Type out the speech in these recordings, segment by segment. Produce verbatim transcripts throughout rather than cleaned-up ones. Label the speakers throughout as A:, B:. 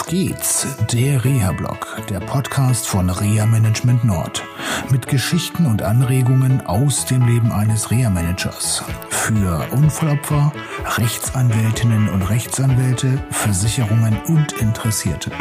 A: geht's? Der Reha-Blog, der Podcast von Reha Management Nord. Mit Geschichten und Anregungen aus dem Leben eines Reha-Managers. Für Unfallopfer, Rechtsanwältinnen und Rechtsanwälte, Versicherungen und Interessierte.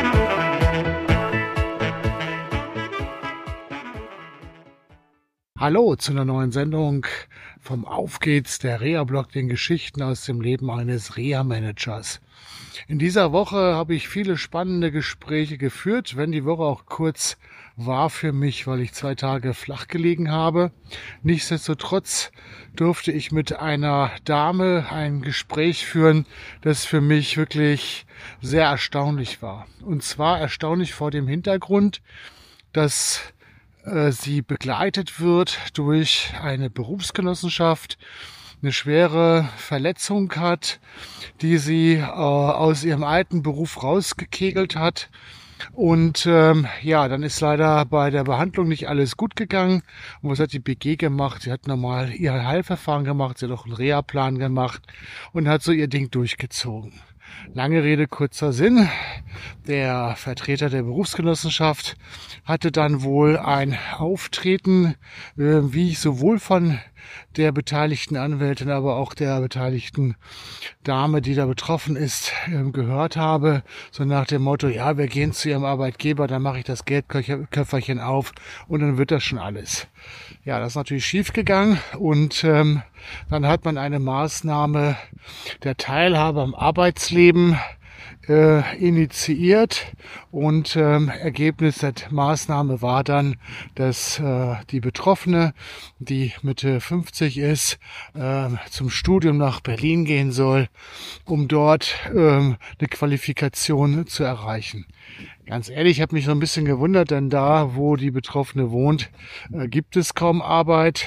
B: Hallo zu einer neuen Sendung vom Auf geht's, der Reha-Blog, den Geschichten aus dem Leben eines Reha-Managers. In dieser Woche habe ich viele spannende Gespräche geführt, wenn die Woche auch kurz war für mich, weil ich zwei Tage flach gelegen habe. Nichtsdestotrotz durfte ich mit einer Dame ein Gespräch führen, das für mich wirklich sehr erstaunlich war. Und zwar erstaunlich vor dem Hintergrund, dass sie begleitet wird durch eine Berufsgenossenschaft, eine schwere Verletzung hat, die sie äh, aus ihrem alten Beruf rausgekegelt hat. Und ähm, ja, dann ist leider bei der Behandlung nicht alles gut gegangen. Und was hat die B G gemacht? Sie hat nochmal ihr Heilverfahren gemacht, sie hat auch einen Reha-Plan gemacht und hat so ihr Ding durchgezogen. Lange Rede, kurzer Sinn. Der Vertreter der Berufsgenossenschaft hatte dann wohl ein Auftreten, wie ich sowohl von der beteiligten Anwältin, aber auch der beteiligten Dame, die da betroffen ist, gehört habe. So nach dem Motto, ja, wir gehen zu ihrem Arbeitgeber, dann mache ich das Geldköfferchen auf und dann wird das schon alles. Ja, das ist natürlich schief gegangen und ähm, dann hat man eine Maßnahme der Teilhabe am Arbeitsleben äh, initiiert und ähm, Ergebnis der Maßnahme war dann, dass äh, die Betroffene, die Mitte fünfzig ist, äh, zum Studium nach Berlin gehen soll, um dort äh, eine Qualifikation zu erreichen. Ganz ehrlich, ich habe mich so ein bisschen gewundert, denn da, wo die Betroffene wohnt, äh, gibt es kaum Arbeit.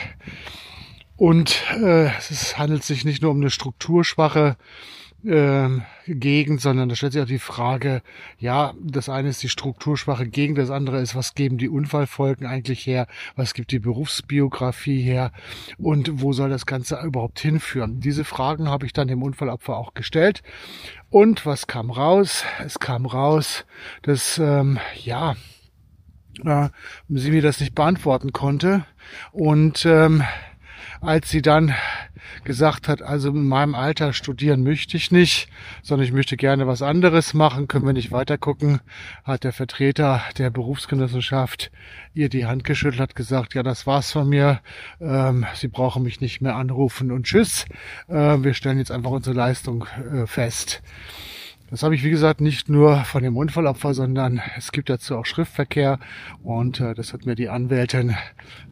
B: Und äh, es handelt sich nicht nur um eine strukturschwache äh, Gegend, sondern da stellt sich auch die Frage, ja, das eine ist die strukturschwache Gegend, das andere ist, was geben die Unfallfolgen eigentlich her, was gibt die Berufsbiografie her und wo soll das Ganze überhaupt hinführen? Diese Fragen habe ich dann dem Unfallopfer auch gestellt. Und was kam raus? Es kam raus, dass, ähm, ja, äh, sie mir das nicht beantworten konnte. Und ähm, als sie dann gesagt hat, also in meinem Alter studieren möchte ich nicht, sondern ich möchte gerne was anderes machen, können wir nicht weiter gucken, hat der Vertreter der Berufsgenossenschaft ihr die Hand geschüttelt, hat gesagt, ja, das war's von mir, ähm, Sie brauchen mich nicht mehr anrufen und tschüss, äh, wir stellen jetzt einfach unsere Leistung äh, fest. Das habe ich, wie gesagt, nicht nur von dem Unfallopfer, sondern es gibt dazu auch Schriftverkehr und äh, das hat mir die Anwältin äh,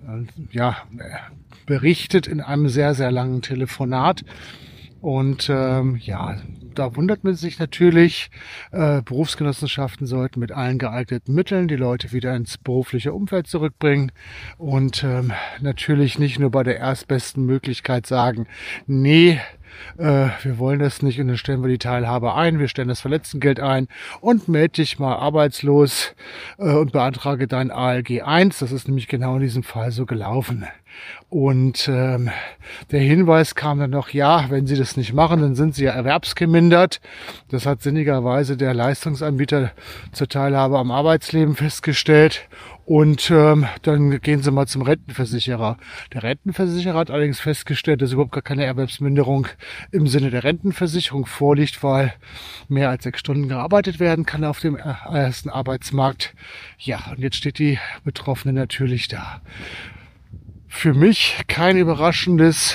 B: ja berichtet in einem sehr, sehr langen Telefonat. Und ähm, ja, da wundert man sich natürlich, äh, Berufsgenossenschaften sollten mit allen geeigneten Mitteln die Leute wieder ins berufliche Umfeld zurückbringen und ähm, natürlich nicht nur bei der erstbesten Möglichkeit sagen, nee, äh, wir wollen das nicht und dann stellen wir die Teilhabe ein, wir stellen das Verletztengeld ein und melde dich mal arbeitslos äh, und beantrage dein A L G eins. Das ist nämlich genau in diesem Fall so gelaufen. Und ähm, der Hinweis kam dann noch, ja, wenn Sie das nicht machen, dann sind Sie ja erwerbsgemindert. Das hat sinnigerweise der Leistungsanbieter zur Teilhabe am Arbeitsleben festgestellt. Und ähm, dann gehen Sie mal zum Rentenversicherer. Der Rentenversicherer hat allerdings festgestellt, dass überhaupt gar keine Erwerbsminderung im Sinne der Rentenversicherung vorliegt, weil mehr als sechs Stunden gearbeitet werden kann auf dem ersten Arbeitsmarkt. Ja, und jetzt steht die Betroffene natürlich da. Für mich kein überraschendes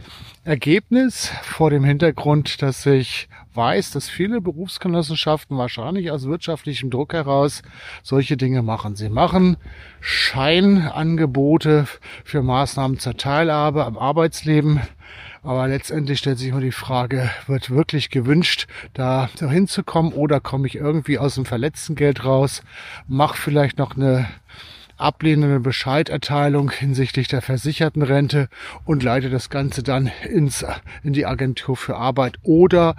B: Ergebnis vor dem Hintergrund, dass ich weiß, dass viele Berufsgenossenschaften wahrscheinlich aus wirtschaftlichem Druck heraus solche Dinge machen. Sie machen Scheinangebote für Maßnahmen zur Teilhabe am Arbeitsleben. Aber letztendlich stellt sich immer die Frage, wird wirklich gewünscht, da hinzukommen oder komme ich irgendwie aus dem Verletztengeld raus, mache vielleicht noch eine ablehnende Bescheiderteilung hinsichtlich der Versichertenrente und leite das Ganze dann ins, in die Agentur für Arbeit oder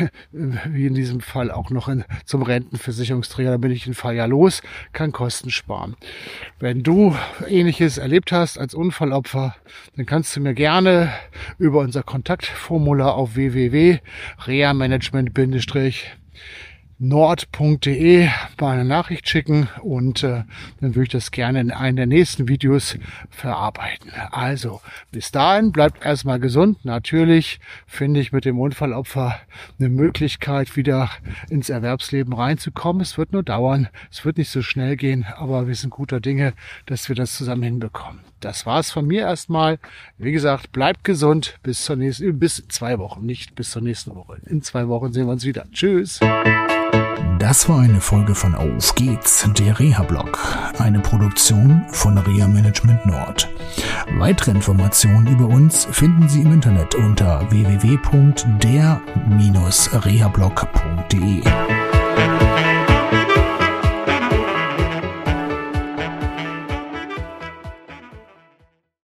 B: wie in diesem Fall auch noch in, zum Rentenversicherungsträger. Da bin ich den Fall ja los, kann Kosten sparen. Wenn du Ähnliches erlebt hast als Unfallopfer, dann kannst du mir gerne über unser Kontaktformular auf w w w punkt reha management nord punkt de mal eine Nachricht schicken und äh, dann würde ich das gerne in einem der nächsten Videos verarbeiten. Also bis dahin, bleibt erstmal gesund. Natürlich finde ich mit dem Unfallopfer eine Möglichkeit, wieder ins Erwerbsleben reinzukommen. Es wird nur dauern, es wird nicht so schnell gehen, aber wir sind guter Dinge, dass wir das zusammen hinbekommen. Das war's von mir erstmal. Wie gesagt, bleibt gesund bis zur nächsten, bis zwei Wochen, nicht bis zur nächsten Woche. In zwei Wochen sehen wir uns wieder. Tschüss.
A: Das war eine Folge von Auf geht's, der Reha-Blog, eine Produktion von Reha Management Nord. Weitere Informationen über uns finden Sie im Internet unter w w w punkt der Bindestrich rehablog punkt de.